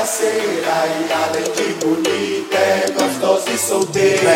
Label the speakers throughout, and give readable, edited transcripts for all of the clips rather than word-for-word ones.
Speaker 1: bagaceira e além de bonita é gostosa e solteira.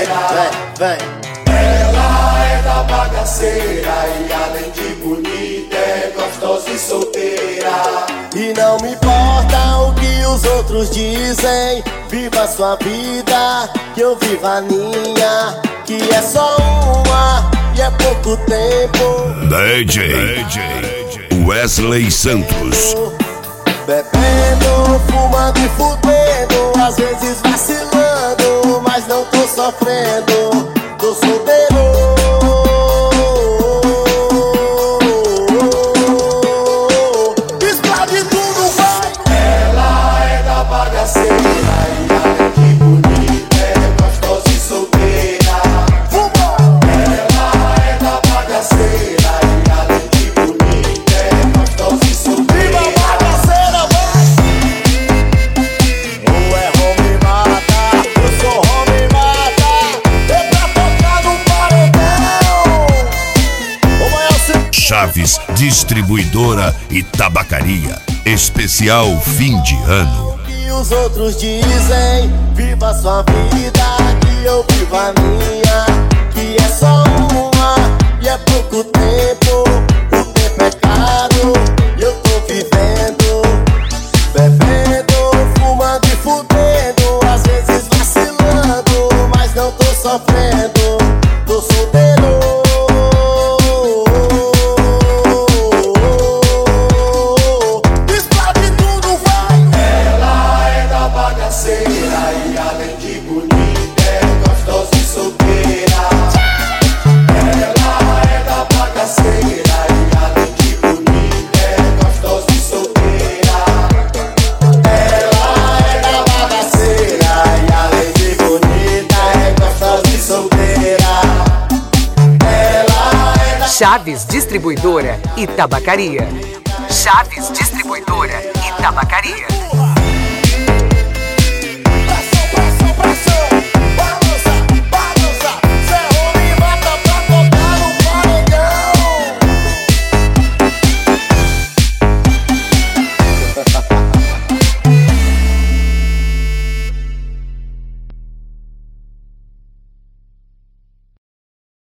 Speaker 1: Ela é da bagaceira e além de bonita é gostosa e solteira.
Speaker 2: E não me importa o que os outros dizem, viva a sua vida, que eu vivo a minha, que é só uma e é pouco tempo.
Speaker 3: DJ Wesley Santos.
Speaker 2: Bebendo, fumando e fudendo, às vezes vacilando, mas não tô sofrendo, tô solteiro. Explode tudo, vai!
Speaker 1: Ela é da bagaceira e além de bonita é gostosa e solteira. Ela é da bagaceira e além de bonita é gostosa e solteira.
Speaker 3: Chaves Distribuidora e Tabacaria. Especial fim de ano.
Speaker 2: O que os outros dizem, viva a sua vida, que eu vivo a minha, que é só uma e é pouco tempo. O tempo é caro e eu tô vivendo, bebendo, fumando e fudendo, às vezes vacilando, mas não tô sofrendo, tô solteiro.
Speaker 1: E além de bonita é gostosa e solteira. Ela é da bagaceira e além de bonita é gostosa e solteira.
Speaker 2: Ela é da bagaceira e além de bonita é gostosa e solteira. Ela é da...
Speaker 4: Chaves Distribuidora e Tabacaria. Chaves Distribuidora e Tabacaria.